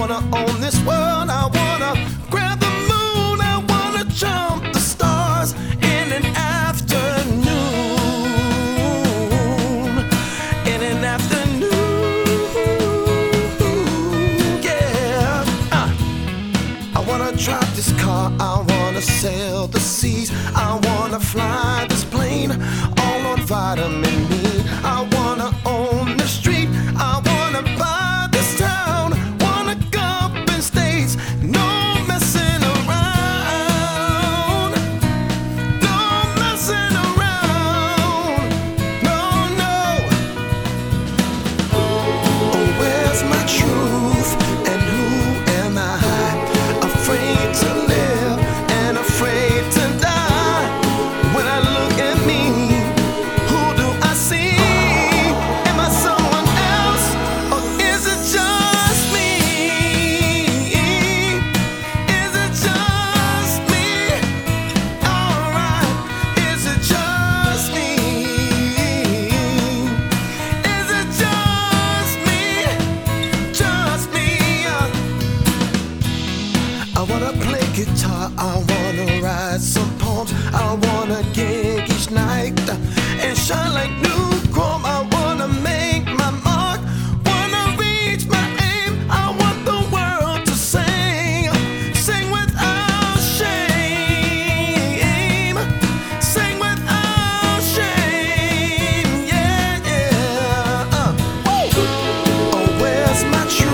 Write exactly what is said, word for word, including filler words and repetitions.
wanna own this world. I wanna grab the moon. I wanna jump the stars in an afternoon. In an afternoon, yeah. Uh, I wanna drive this car. I wanna sail the seas. I wanna fly this plane all on vitamin D. I wanna own the street. I wanna buy this town. Wanna go up in states. No messing around. No messing around. No, no. Oh, where's my truth? And who am I? Afraid to live and afraid to die. When I look at me, who do I see? Am I someone else, or is it just me? Is it just me? Alright, is it just me? Is it just me? Just me? I wanna play guitar, I wanna write some poems, I wanna gig each night and shine like new chrome. I wanna make my mark, wanna reach my aim. I want the world to sing, sing without shame, sing without shame, yeah, yeah. Uh. Oh, where's my truth?